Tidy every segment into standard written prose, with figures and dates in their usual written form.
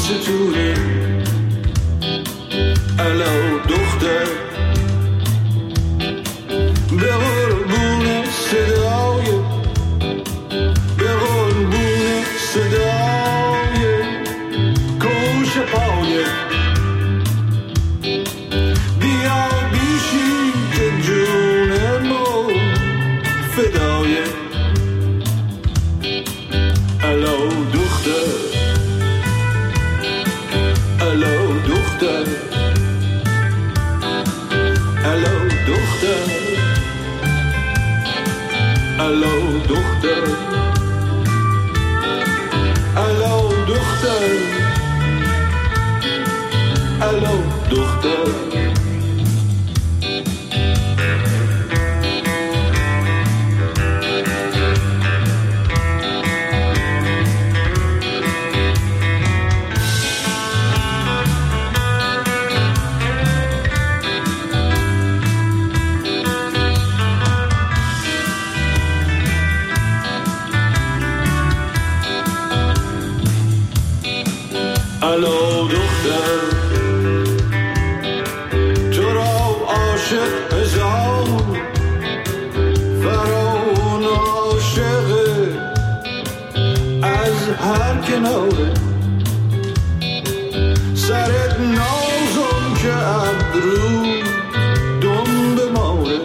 ستونه الو دختر به قربون صدای به قربون صدای کوش پای بیا بیشی که جون ما فدای الو دختر الو دختر الو دختر الو دختر الو دختر الو دختر الو دختر تو را عاشق هزار فرعون عاشق از هر کناره سرت نازم که ابرو دم بماره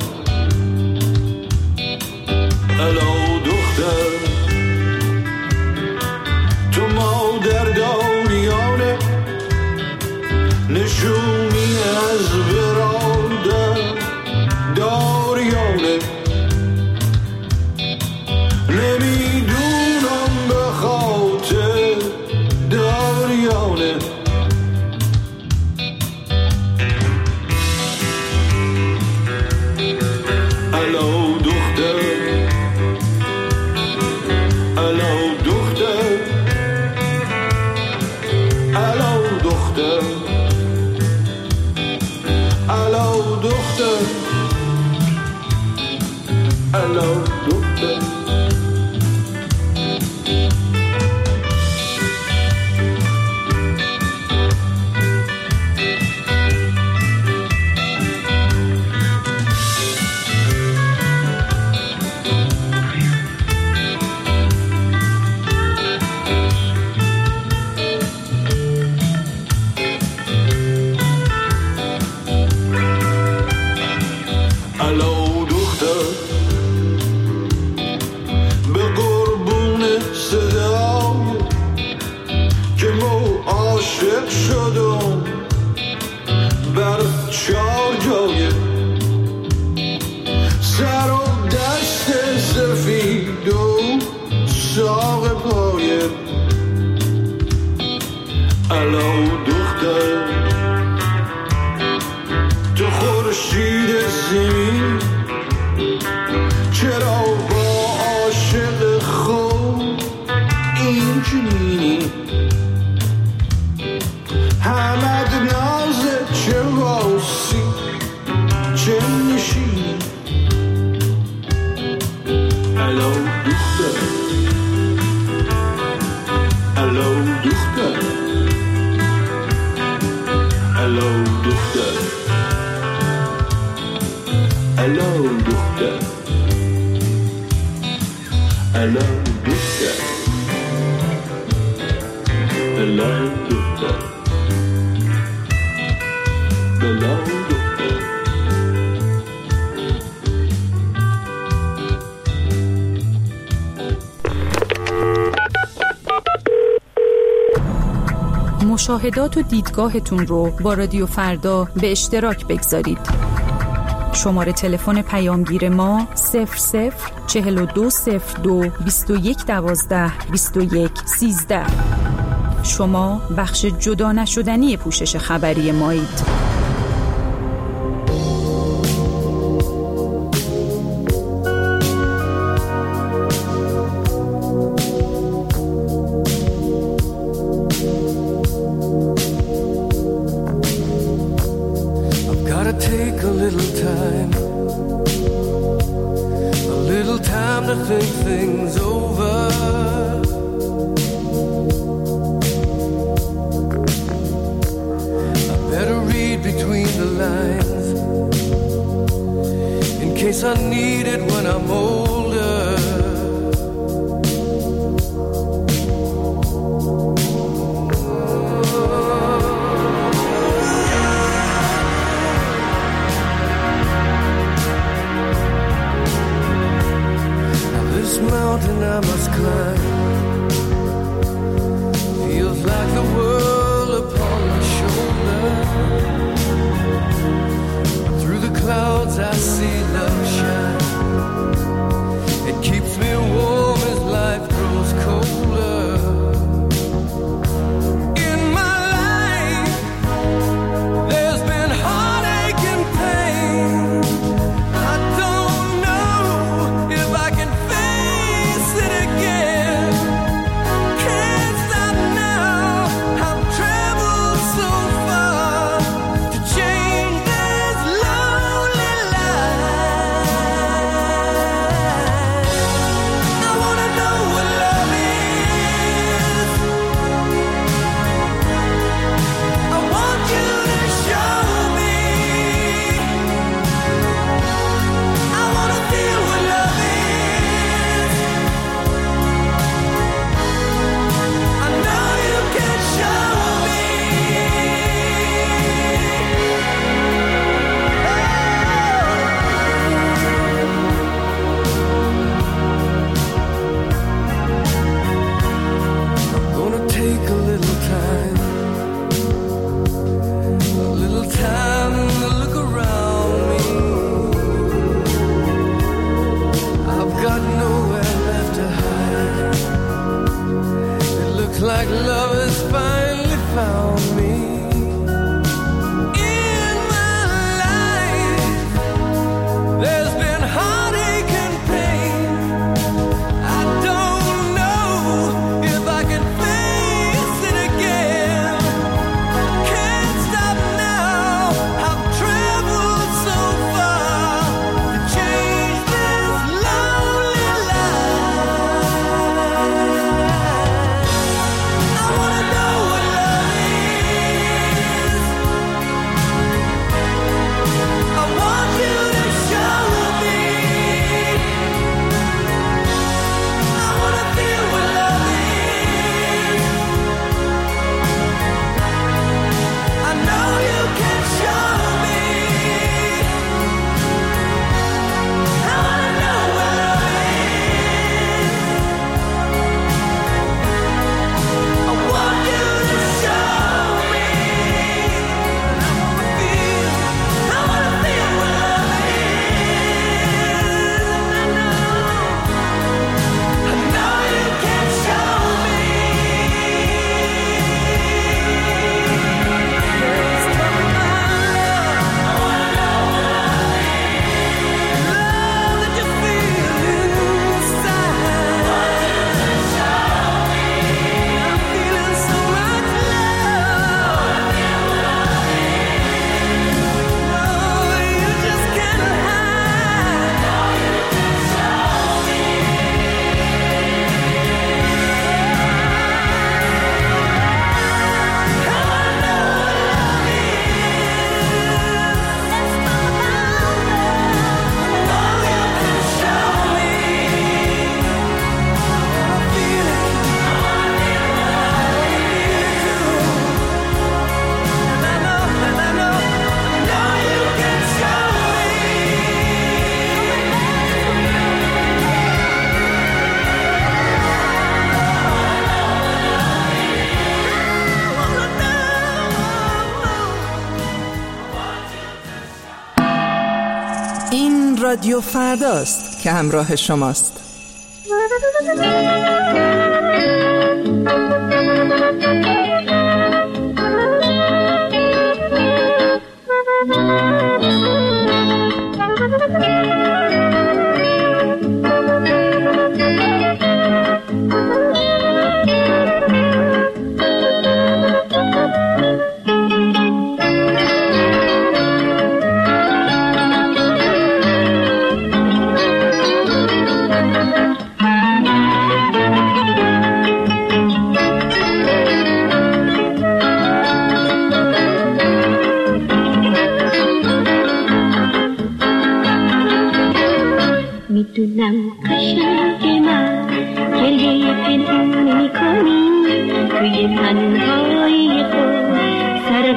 الو دختر تو مادر داریانه نشونی از برادر داریانه نمیدونم به خاطر داریانه الو دختر الو دختر الو دختر الو دختر الو دختر الو دختر به قربون صدای که مو عاشق شدم بر چار جای سر و دست سفید و ساق پای الو دختر تو خورشید زمین چرا با عاشق خود این چنینی همد نازه چه واسی چه نشینی الو دختر الو دختر الو دختر الو دختر الو دختر الو دختر الو دختر مشاهدات و دیدگاهتون رو با رادیو فردا به اشتراک بگذارید. شماره تلفن پیامگیر ما 004202 2112 2113. شما بخش جدا نشدنی پوشش خبری مایید. I need it when I'm older. Now this mountain I must climb feels like the world upon my shoulder. Through the clouds I see love shine. It keeps me warm as life grows colder. In my life there's been heartache and pain. I don't know if I can face it again. Can't stop now, I've traveled so far to change this lonely life. I wanna know what love is. I want you to show me. I wanna feel what love is. I know you can show me. I'm gonna take a little time to look around me. I've got nowhere left to hide. It looks like love has finally found me. In my life there's been heartache and pain. I don't know if I can face it again. Can't stop now, I've traveled so far to change this lonely life. I wanna know what love is. I want you to show me. I wanna feel what love is. I know you can show me. I wanna know what love is. I want you to show me. I wanna feel what love is. I know you can show me. Let's talk about love. Love that you feel inside. I'm feeling so much love. No, you just can't hide. این رادیو فرداست که همراه شماست.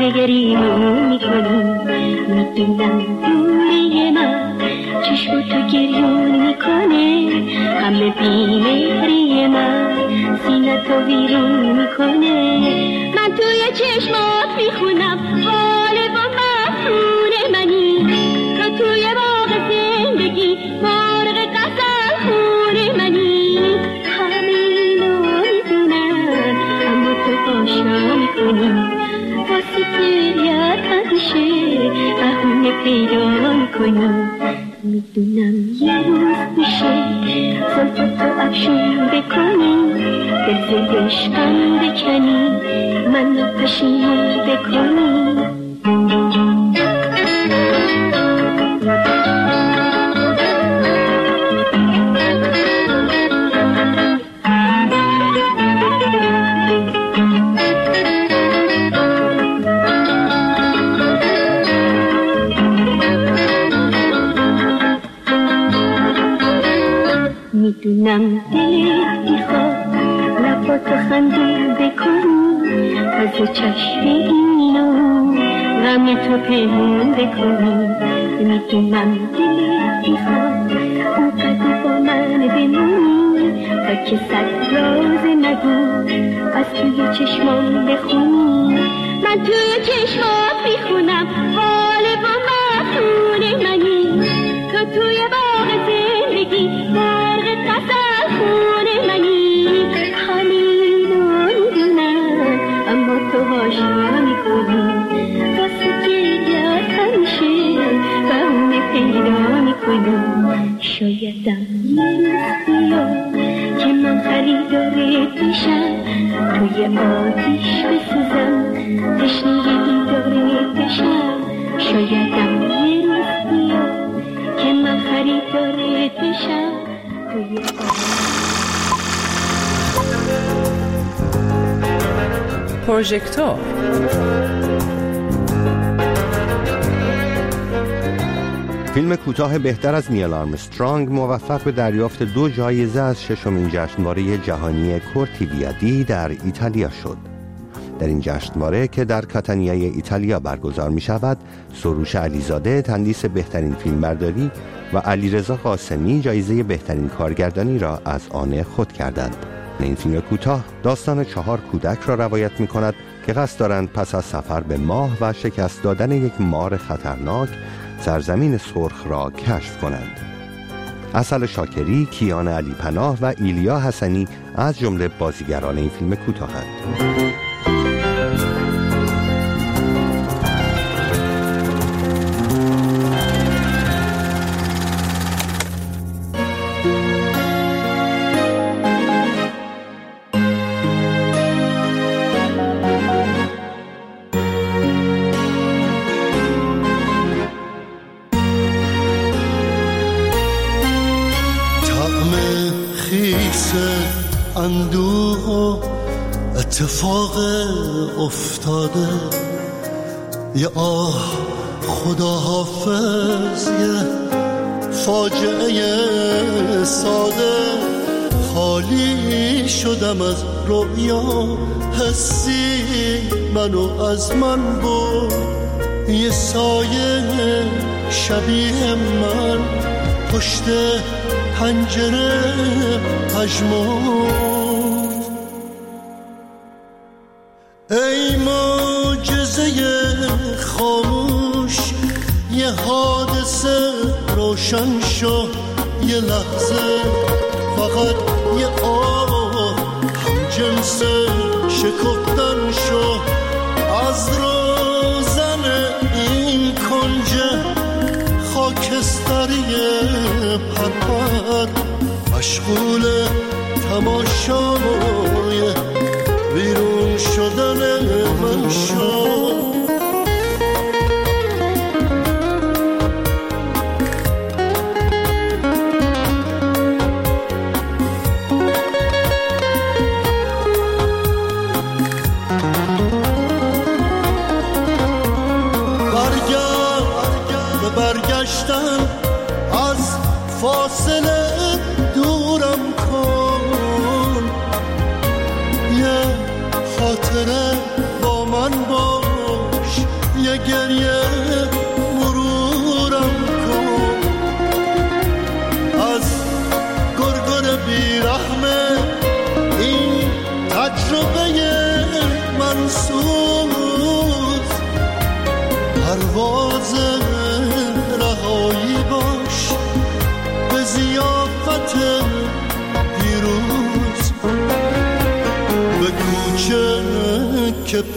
گریمون میکنیم. میدونم دوری من چشم تو گریون میکنه، همه بیمهری من سینه تو ویرون میکنه. من توی چشمات میخونم حال با مفتون منی، تو توی باغ زندگی مرغ غزل خون منی. همه اینو میدونم اما تو آشنا میکنی، واسه گریت همیشه بهونه پیدا میکنی. میدونم یه روز میشه زلفتو افشون بکنی، دل عشقم بکنی، منو پشیمون بکنی. میدونم دلت میخواد لباتو خندون بکنی، از چشم اینو غم تو پنهون بکنی. میدونم دلت میخواد اونقدر با من بمونی، تا که صد راز نگو از توی چشمام بخونی. من توی چشمات میخونم حال با مفتون منی، تو توی باغ زندگی مرغ غزل خون منی. همینو میدونم اما تو آشنا میکنی، واسه گریت همیشه بهونه پیدا میکنی. شایدم یه روز بیاد که من خریدارت بشم، توی آتیش بسوزم تشنه دیدارت بشم. شایدم یه روز بیاد که من خریدارت بشم، توی پروژکتور. فیلم کوتاه بهتر از نیل آرمسترانگ موفق به دریافت 2 جایزه از 6مین جشنواره جهانی کورتیویادی در ایتالیا شد. در این جشنواره که در کاتانیا ایتالیا برگزار می شود، سروش علیزاده تندیس بهترین فیلمبرداری و علیرضا قاسمی جایزه بهترین کارگردانی را از آن خود کردند. این فیلم کوتاه داستان 4 کودک را روایت می کند که قصد دارند پس از سفر به ماه و شکست دادن یک مار خطرناک سرزمین سرخ را کشف کنند. اصل شاکری، کیان علی پناه و ایلیا حسنی از جمله بازیگران این فیلم کوتاهند. اندوه و اتفاق افتاده، یه آه خدا حافظ، یه فاجعه ساده. خالی شدم از رویا، حسی منو از من برد. یه سایه شبیه من پشت پنجره پژمرد. ای معجزه خاموش، یه حادثه روشن شو. یه لحظه فقط یه آه همجنس شکفتن شو. از روزن این کنج خاکستری پرپر مشغول تماشای بیرون شدن من شو. برگشتن از فاصله دورم کن، یه خاطره با من با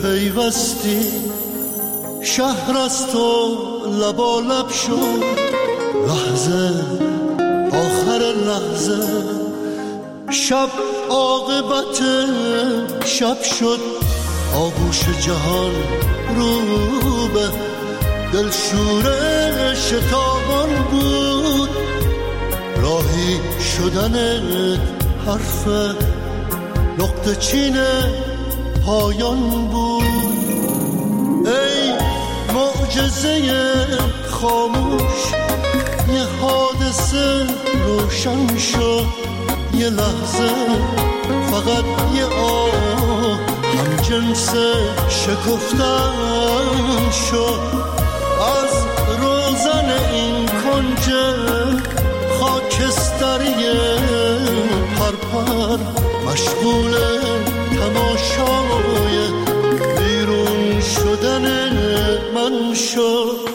پیوستی شهر از تو لبالب شد لحظه آخر لحظه شب عاقبت شب شد آغوش جهان رو به دلشور شتابان بود راهی شدنت حرف نقطه چین پایان بود ای معجزه خاموش یه حادثه روشن شد یه لحظه فقط یه آه هم جنس شکفتن شد از روزن این کنج خاکستری پرپر مشغول تماشای بیرون شدن من شد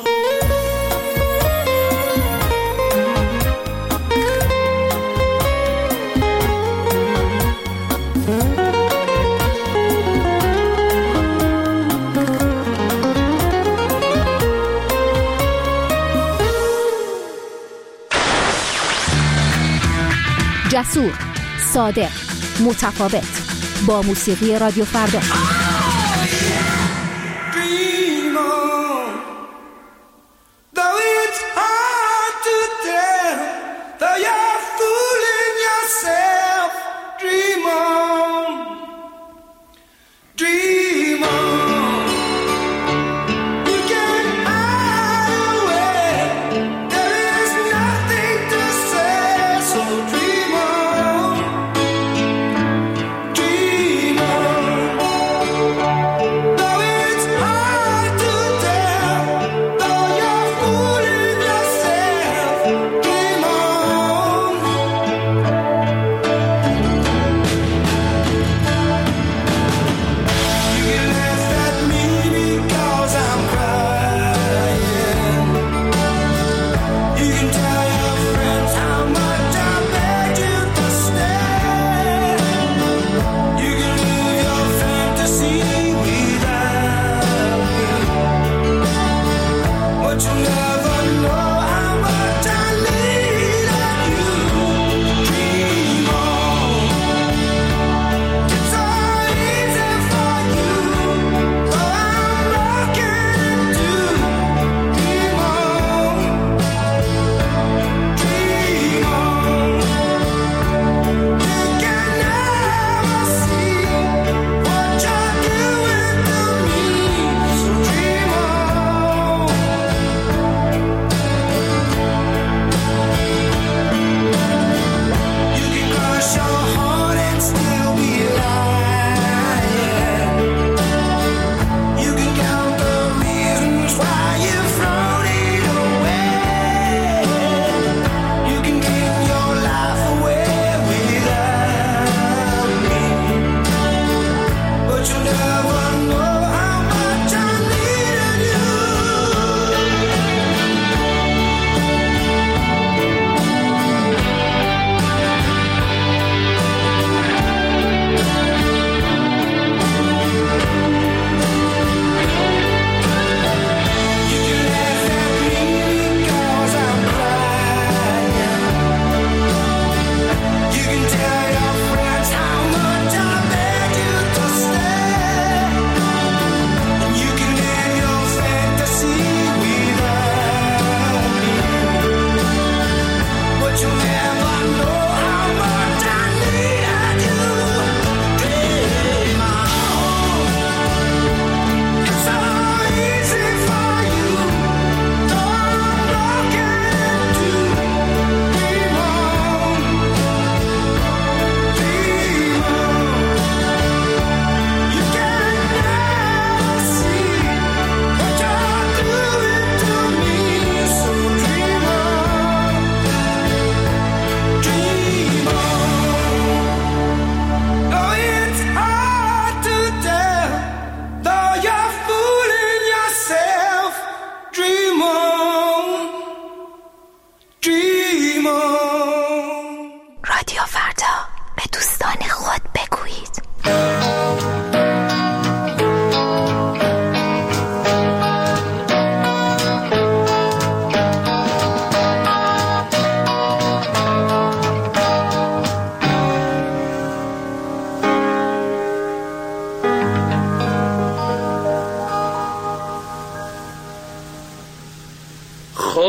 جسور، صادق، متفاوت با موسیقی رادیو فردا.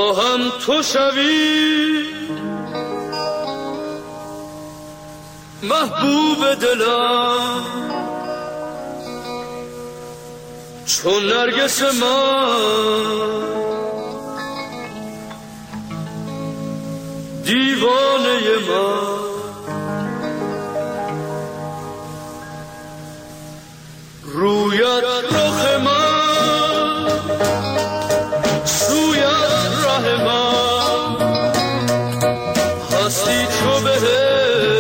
خواهم تو شوی محبوب دلم، چون نرگس من دیوانه من. رویت رخ من، سویت ره من، هستی تو به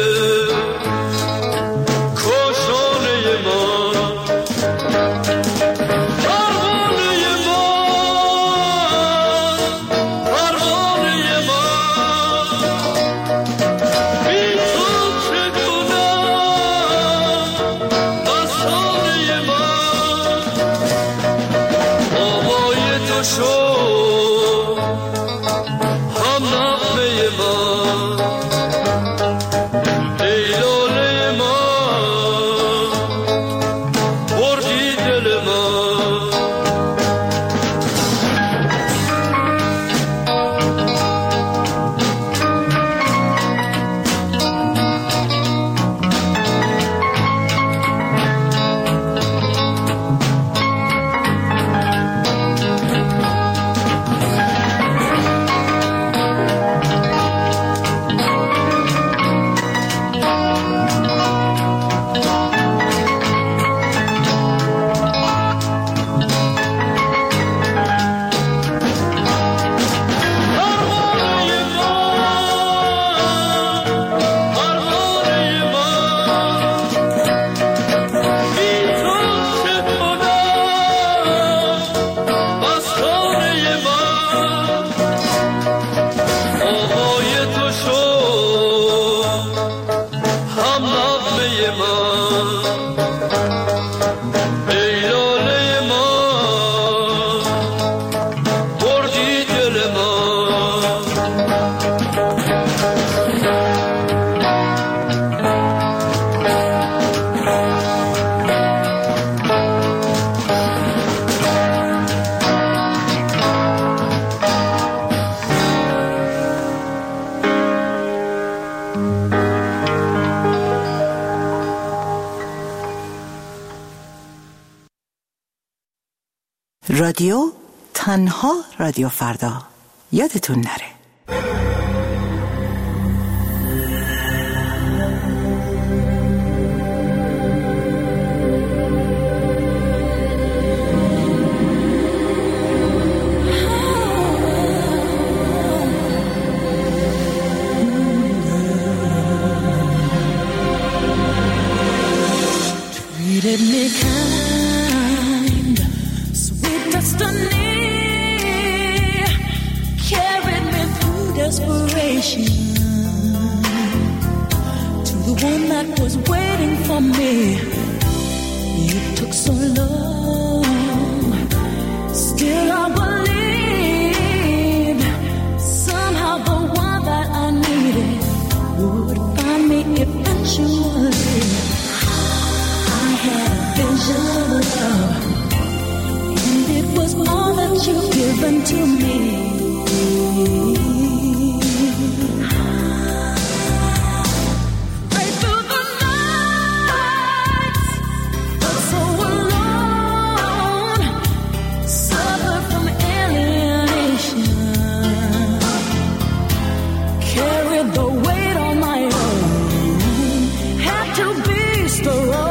رادیو تنها رادیو فردا، یادتون نره. Treated me kind, sweet destiny carried me through desperation to the one that was waiting for me. It took so long, still I believed somehow the one that I needed would find me eventually. I had a vision of love, and it was all that you've given to me. Right through the night, felt so alone, suffered from alienation, carried the weight on my own, had to be strong.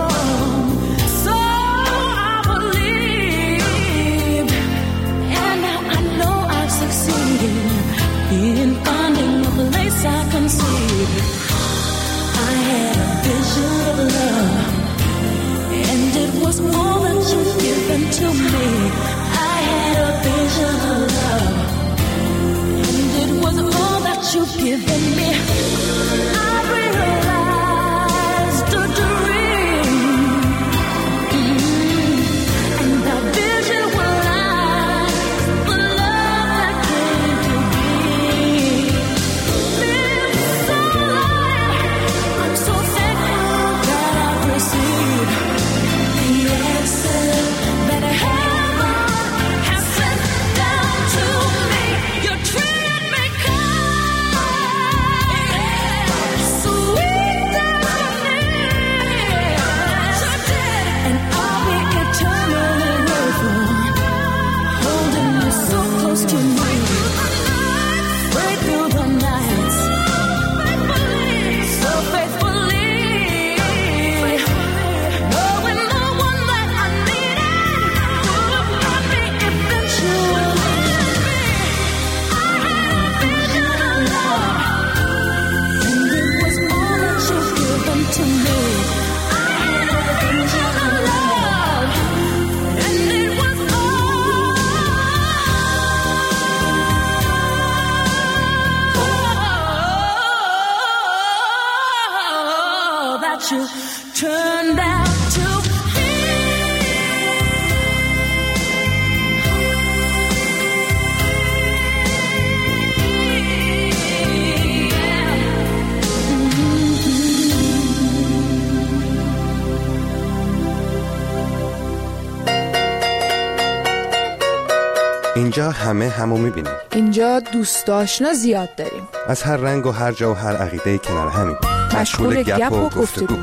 اینجا همه همو میبینیم. اینجا دوست آشنا زیاد داریم. از هر رنگ و هر جا و هر عقیده کنار همین. مشغول گپ و گفتگو.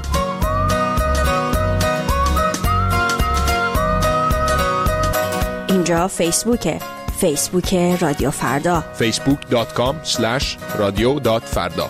اینجا فیسبوکه. فیسبوک رادیو فردا. facebook.com/radio.farda.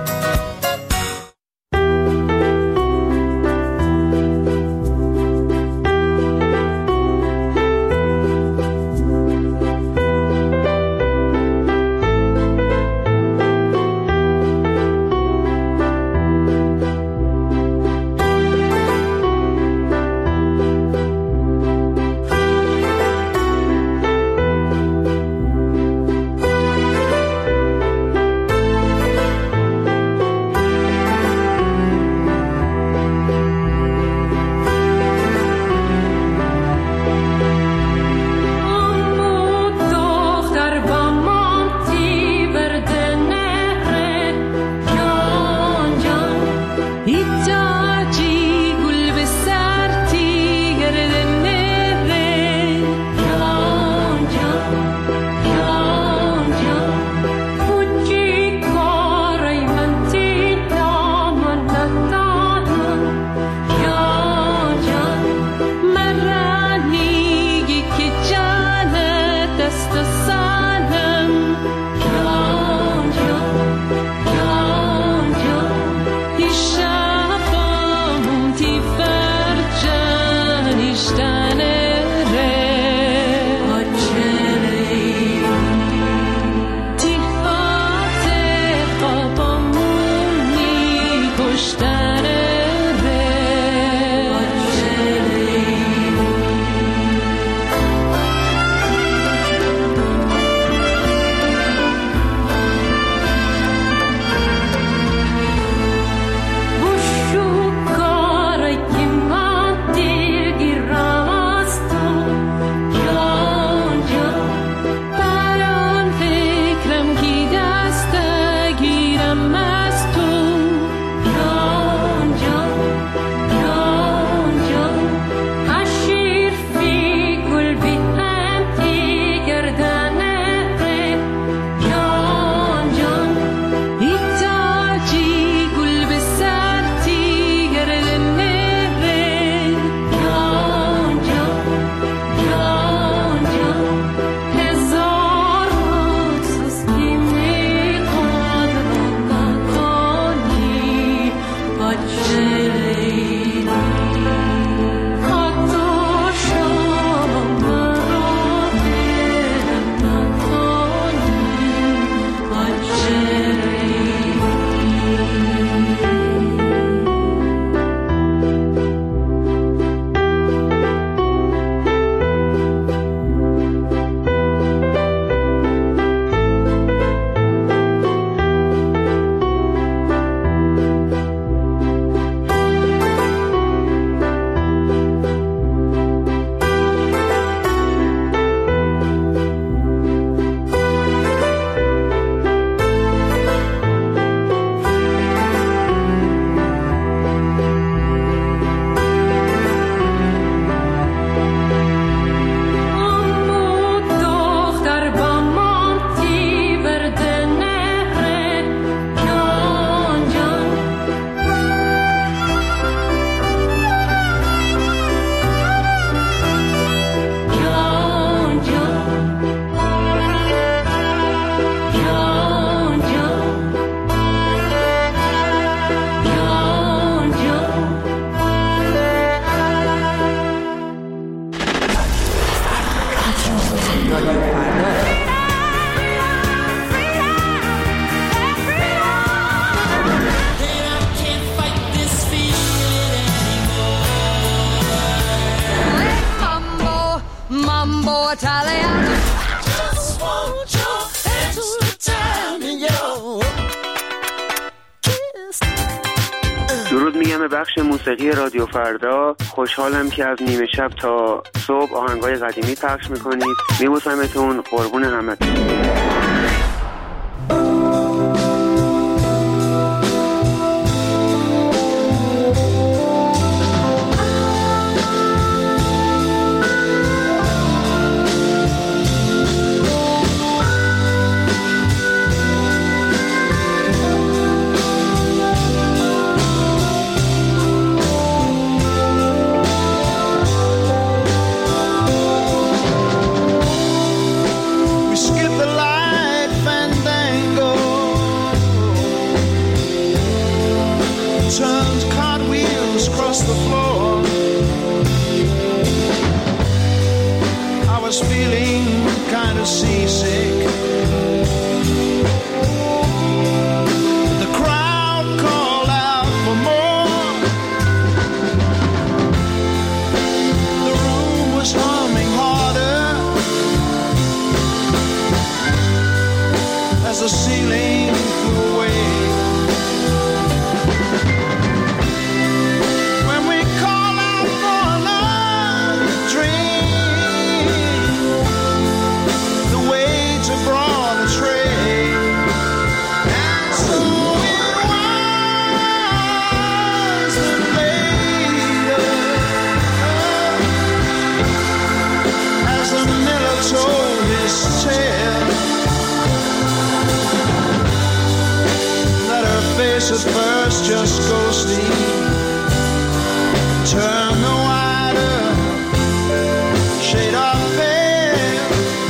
درود میگم به بخش موسیقی رادیو فردا. خوشحالم که از نیمه شب تا صبح آهنگای قدیمی پخش میکنید. میبوسمتون، قربون همتون. was feeling kind of seasick. The crowd called out for more. The room was humming harder as the ceiling flew away. When we call out for another drink, the waiter brought a tray, and so it was that later, as the miller told his tale, face at first just ghostly, turn the wider shade of pale.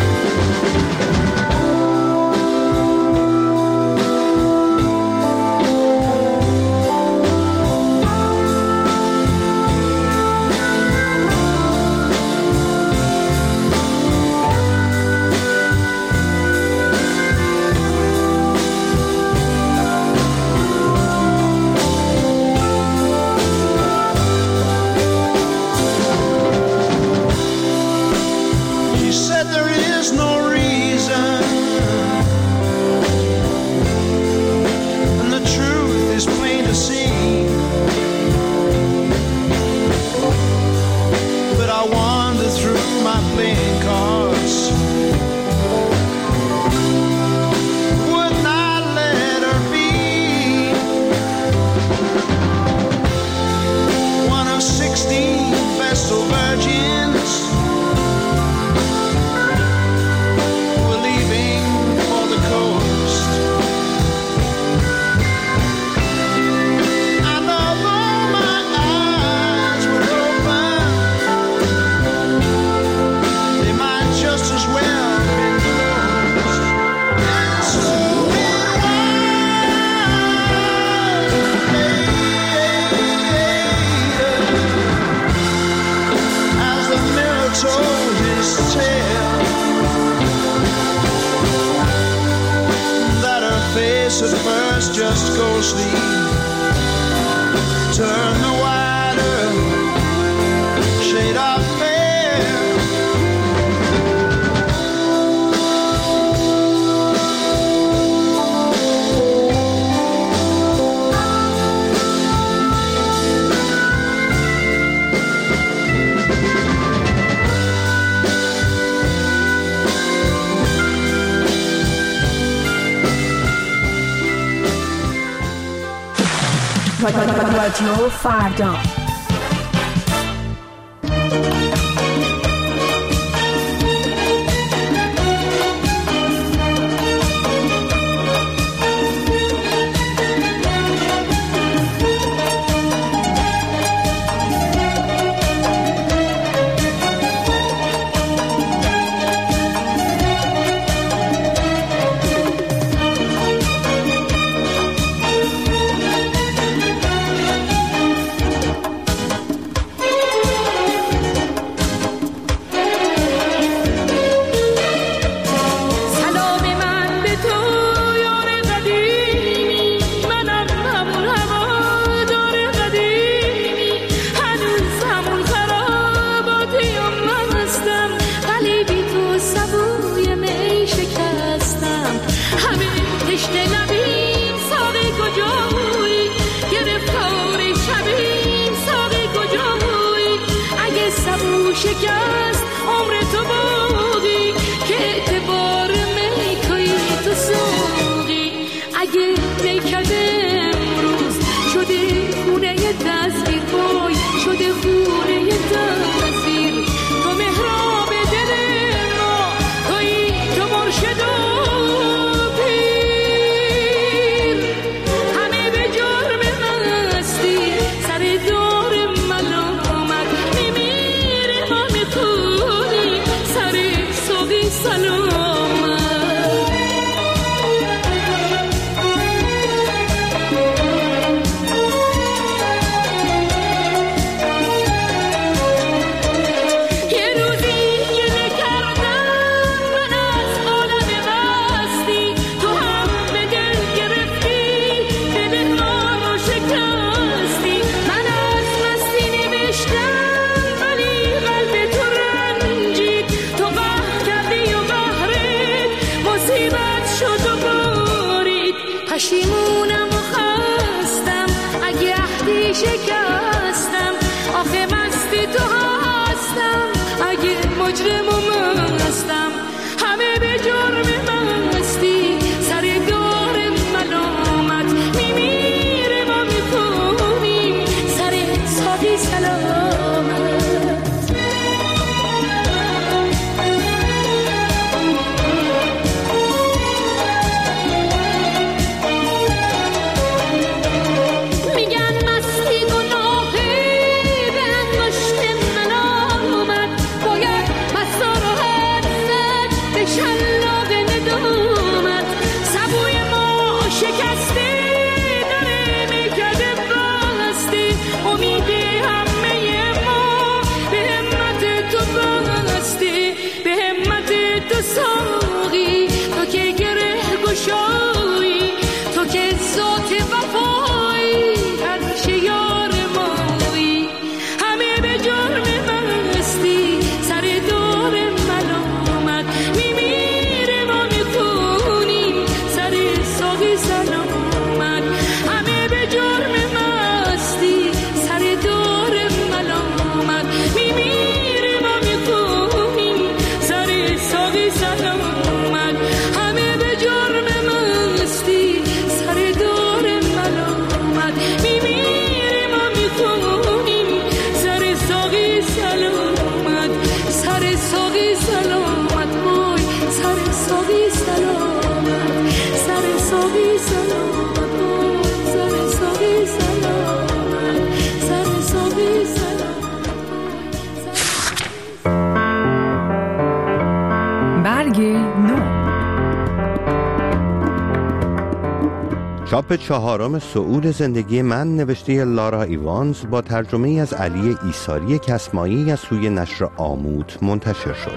At first just ghostly, turn the wider shade of pale. رادیو فردا. شکست عمر تو باقی که اعتبار میکایی تو سوقی اگه میکد امروز شده خونه تصویر بای شده خونه تصویر تو مهراب دل ما توی تو مرشد و پیر همه به جرم مستی سر دار ملامت میمیره ما میخونی سر صبحی سلامت یه روزی گله کردم پشیمونم و خستم اگه عهدی شکستم آخه مستی تو هستم اگه مجرم و مستم همه به جرم مستی سر دار ملامت میمیره ما میکنیم سر ساقی سلامت چاپ چهارم صعود زندگی من نوشته لارا ایوانز با ترجمه از علی ایساری کسمایی از سوی نشر آموت منتشر شد.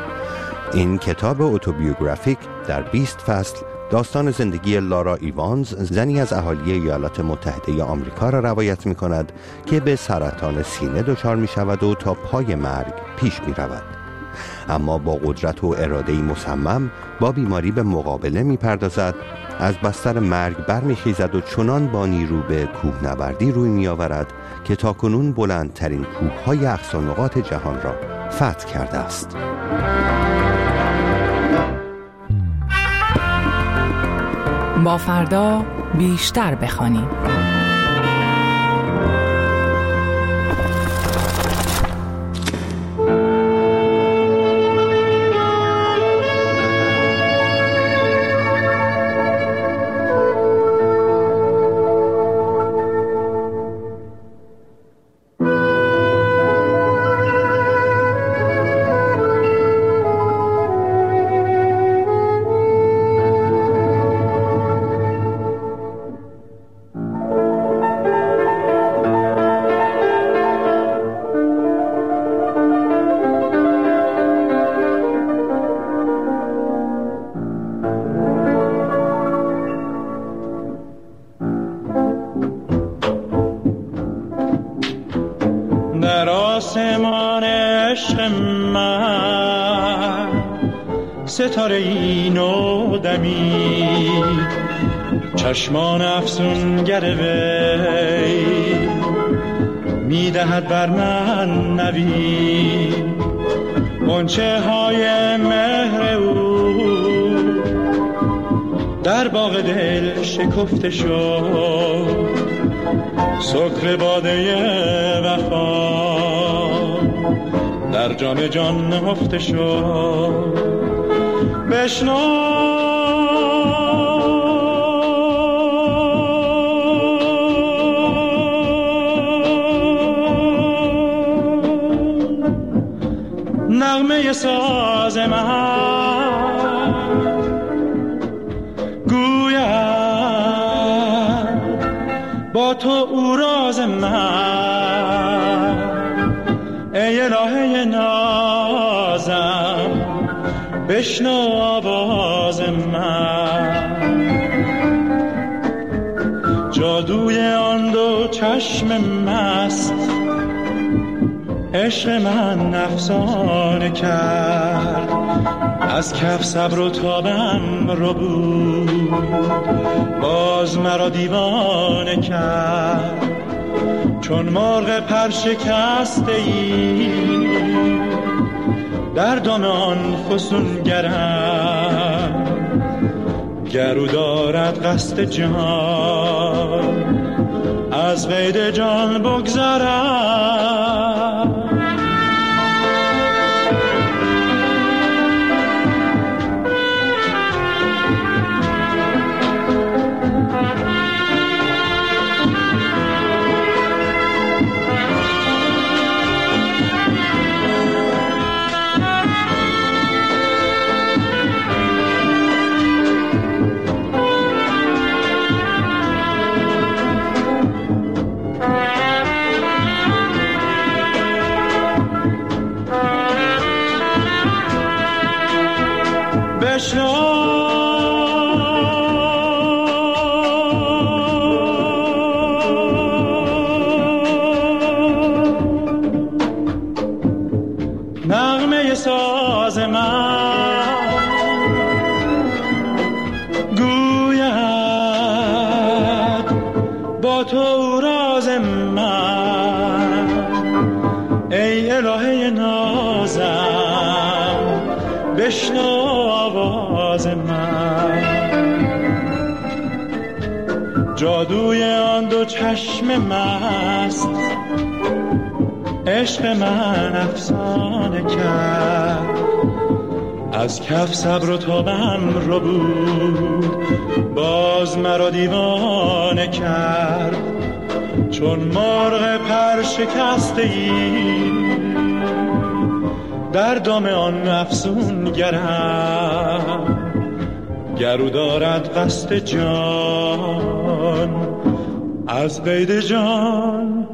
این کتاب اتوبیوگرافیک در 20 فصل داستان زندگی لارا ایوانز، زنی از اهالی ایالات متحده آمریکا را روایت می کند که به سرطان سینه دچار می شود و تا پای مرگ پیش می رود. اما با قدرت و اراده‌ای مصمم با بیماری به مقابله می پردازد، از بستر مرگ برمیخیزد و چنان با نیرو به کوهنوردی روی می آورد که تاکنون بلندترین کوههای اقصی نقاط جهان را فتح کرده است. با فردا بیشتر بخوانیم. در آسمان عشق من ستاره ای نو دمید، چشمان افسونگر وی میدهد بر من نوید، غنچه های مهر او در باغ دل شکفته شد، سکر باده وفا در جام جان نهفته شد. بشنو نغمه ساز من، گویم با تو او راز من، ای الهه نازم بشنو آواز من. جادوی آن دو چشم مست عشق من افسانه کرد، از کف صبر و تابم رو بود، باز مرا دیوانه کرد. چون مرغ پر شکسته ای در دم آن فسونگرم، گرو دارد قصد جان از قید جان بگذرم. نغمه ساز من گوید با تو راز من، ای الهه نازم بشنو آواز من. جادوی آن دو چشم مست عشق من افسانه کرد، از کف صبر و تابم رو بود، باز مرا دیوانه کرد. چون مرغ پر شکسته ای در دام آن افسونگرم، گرو دارد قصد جان از قید جان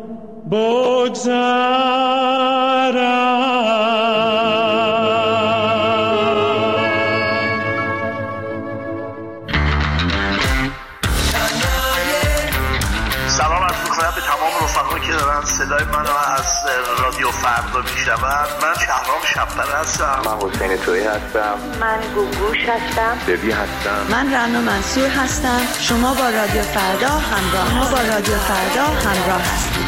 سلام عرض می‌کنم به تمام رفقایی که دارن صدای منو از رادیو فردا میشنون. من شهرام شب‌پره هستم. من حسین تویی هستم. من گوگوش هستم. ببی هستم. من رنا منصور هستم. شما با رادیو فردا همراه هستید.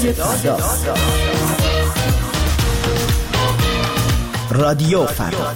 فردا. رادیو فردا.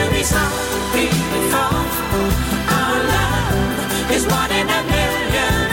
Is one in a million.